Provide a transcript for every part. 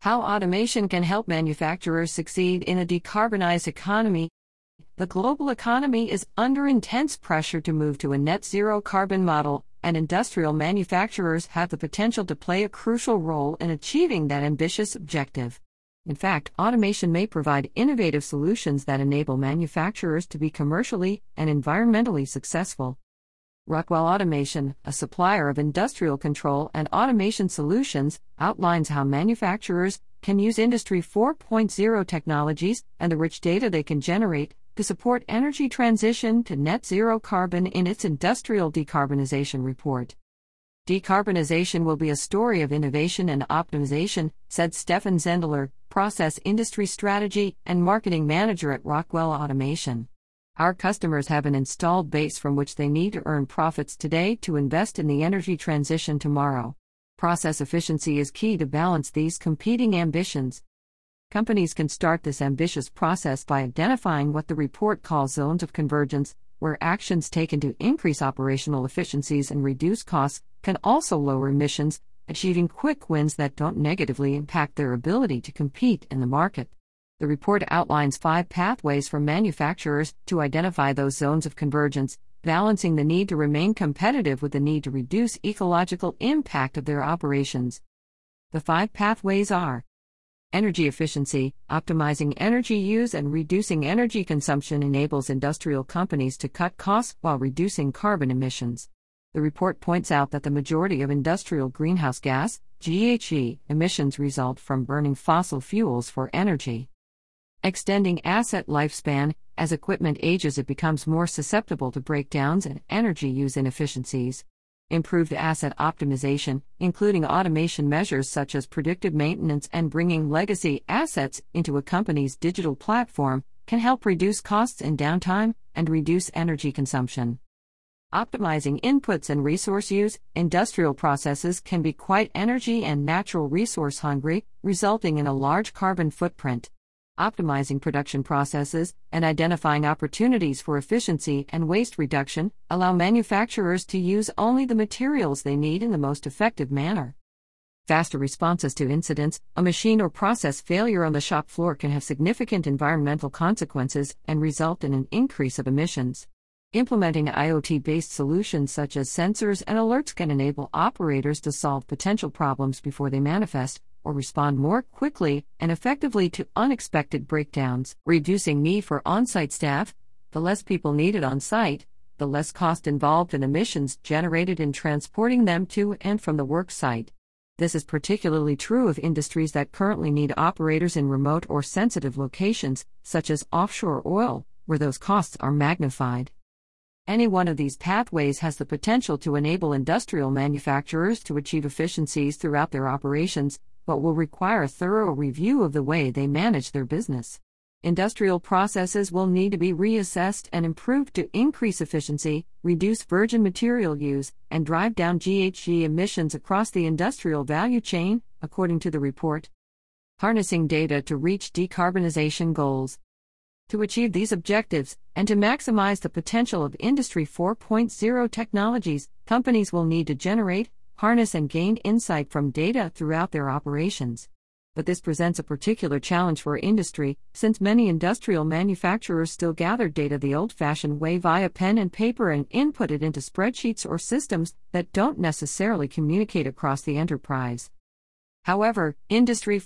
How automation can help manufacturers succeed in a decarbonized economy. The global economy is under intense pressure to move to a net zero carbon model, and industrial manufacturers have the potential to play a crucial role in achieving that ambitious objective. In fact, automation may provide innovative solutions that enable manufacturers to be commercially and environmentally successful. Rockwell Automation, a supplier of industrial control and automation solutions, outlines how manufacturers can use Industry 4.0 technologies and the rich data they can generate to support energy transition to net zero carbon in its Industrial Decarbonization Report. Decarbonization will be a story of innovation and optimization, said Stefan Zendler, Process Industry Strategy and Marketing Manager at Rockwell Automation. Our customers have an installed base from which they need to earn profits today to invest in the energy transition tomorrow. Process efficiency is key to balance these competing ambitions. Companies can start this ambitious process by identifying what the report calls zones of convergence, where actions taken to increase operational efficiencies and reduce costs can also lower emissions, achieving quick wins that don't negatively impact their ability to compete in the market. The report outlines 5 pathways for manufacturers to identify those zones of convergence, balancing the need to remain competitive with the need to reduce ecological impact of their operations. The 5 pathways are: energy efficiency. Optimizing energy use and reducing energy consumption enables industrial companies to cut costs while reducing carbon emissions. The report points out that the majority of industrial greenhouse gas (GHG) emissions result from burning fossil fuels for energy. Extending asset lifespan. As equipment ages, it becomes more susceptible to breakdowns and energy use inefficiencies. Improved asset optimization, including automation measures such as predictive maintenance and bringing legacy assets into a company's digital platform, can help reduce costs and downtime and reduce energy consumption. Optimizing inputs and resource use. Industrial processes can be quite energy and natural resource hungry, resulting in a large carbon footprint. Optimizing production processes and identifying opportunities for efficiency and waste reduction allow manufacturers to use only the materials they need in the most effective manner. Faster responses to incidents. A machine or process failure on the shop floor can have significant environmental consequences and result in an increase of emissions. Implementing IoT-based solutions such as sensors and alerts can enable operators to solve potential problems before they manifest, or respond more quickly and effectively to unexpected breakdowns. Reducing need for on-site staff. The less people needed on site, the less cost involved in emissions generated in transporting them to and from the work site. This is particularly true of industries that currently need operators in remote or sensitive locations, such as offshore oil, where those costs are magnified. Any one of these pathways has the potential to enable industrial manufacturers to achieve efficiencies throughout their operations, but will require a thorough review of the way they manage their business. Industrial processes will need to be reassessed and improved to increase efficiency, reduce virgin material use, and drive down GHG emissions across the industrial value chain, according to the report. Harnessing data to reach decarbonization goals. To achieve these objectives, and to maximize the potential of Industry 4.0 technologies, companies will need to generate, harness and gain insight from data throughout their operations. But this presents a particular challenge for industry, since many industrial manufacturers still gather data the old-fashioned way via pen and paper and input it into spreadsheets or systems that don't necessarily communicate across the enterprise. However, Industry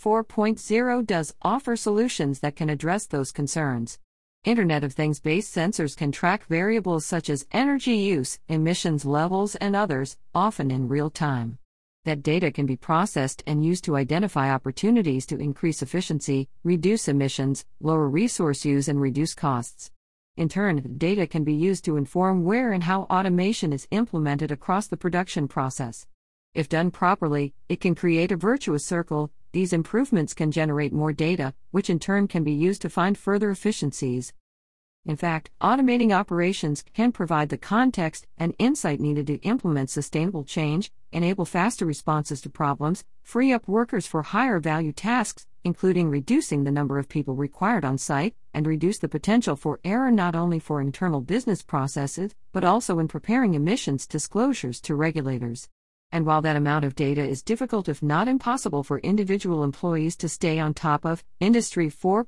4.0 does offer solutions that can address those concerns. Internet of Things-based sensors can track variables such as energy use, emissions levels, and others, often in real time. That data can be processed and used to identify opportunities to increase efficiency, reduce emissions, lower resource use, and reduce costs. In turn, the data can be used to inform where and how automation is implemented across the production process. If done properly, it can create a virtuous circle. These improvements can generate more data, which in turn can be used to find further efficiencies. In fact, automating operations can provide the context and insight needed to implement sustainable change, enable faster responses to problems, free up workers for higher value tasks, including reducing the number of people required on site, and reduce the potential for error not only for internal business processes, but also in preparing emissions disclosures to regulators. And while that amount of data is difficult if not impossible for individual employees to stay on top of, Industry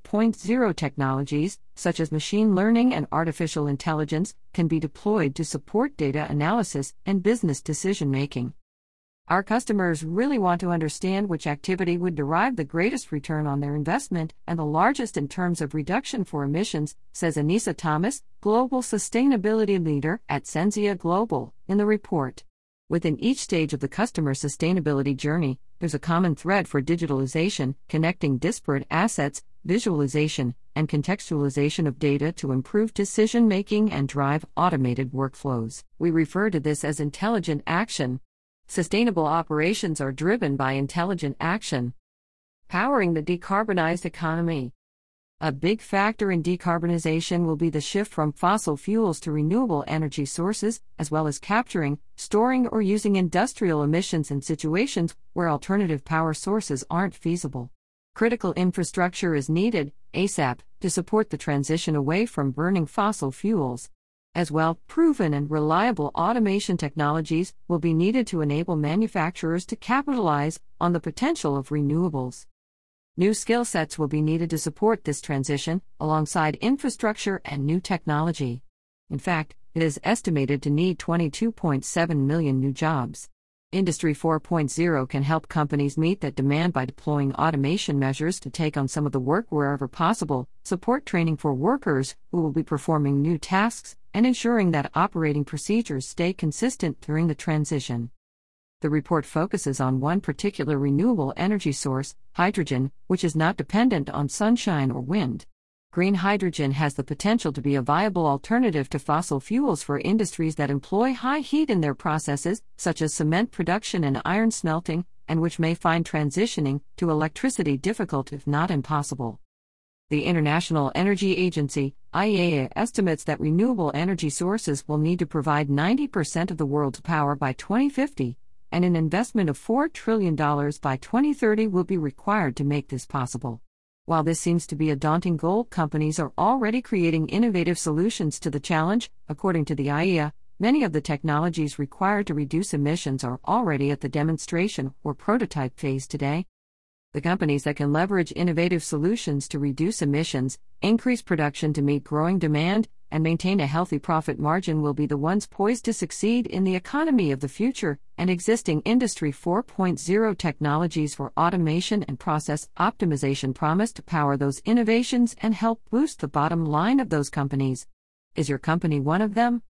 4.0 technologies, such as machine learning and artificial intelligence, can be deployed to support data analysis and business decision-making. Our customers really want to understand which activity would derive the greatest return on their investment and the largest in terms of reduction for emissions, says Anissa Thomas, Global Sustainability Leader at Senzia Global, in the report. Within each stage of the customer sustainability journey, there's a common thread for digitalization, connecting disparate assets, visualization, and contextualization of data to improve decision-making and drive automated workflows. We refer to this as intelligent action. Sustainable operations are driven by intelligent action. Powering the decarbonized economy. A big factor in decarbonization will be the shift from fossil fuels to renewable energy sources, as well as capturing, storing, or using industrial emissions in situations where alternative power sources aren't feasible. Critical infrastructure is needed, ASAP, to support the transition away from burning fossil fuels. As well, proven and reliable automation technologies will be needed to enable manufacturers to capitalize on the potential of renewables. New skill sets will be needed to support this transition, alongside infrastructure and new technology. In fact, it is estimated to need 22.7 million new jobs. Industry 4.0 can help companies meet that demand by deploying automation measures to take on some of the work wherever possible, support training for workers who will be performing new tasks, and ensuring that operating procedures stay consistent during the transition. The report focuses on one particular renewable energy source, hydrogen, which is not dependent on sunshine or wind. Green hydrogen has the potential to be a viable alternative to fossil fuels for industries that employ high heat in their processes, such as cement production and iron smelting, and which may find transitioning to electricity difficult if not impossible. The International Energy Agency, IEA, estimates that renewable energy sources will need to provide 90% of the world's power by 2050. And an investment of $4 trillion by 2030 will be required to make this possible. While this seems to be a daunting goal, companies are already creating innovative solutions to the challenge. According to the IEA, many of the technologies required to reduce emissions are already at the demonstration or prototype phase today. The companies that can leverage innovative solutions to reduce emissions, increase production to meet growing demand, and maintain a healthy profit margin will be the ones poised to succeed in the economy of the future, and existing Industry 4.0 technologies for automation and process optimization promise to power those innovations and help boost the bottom line of those companies. Is your company one of them?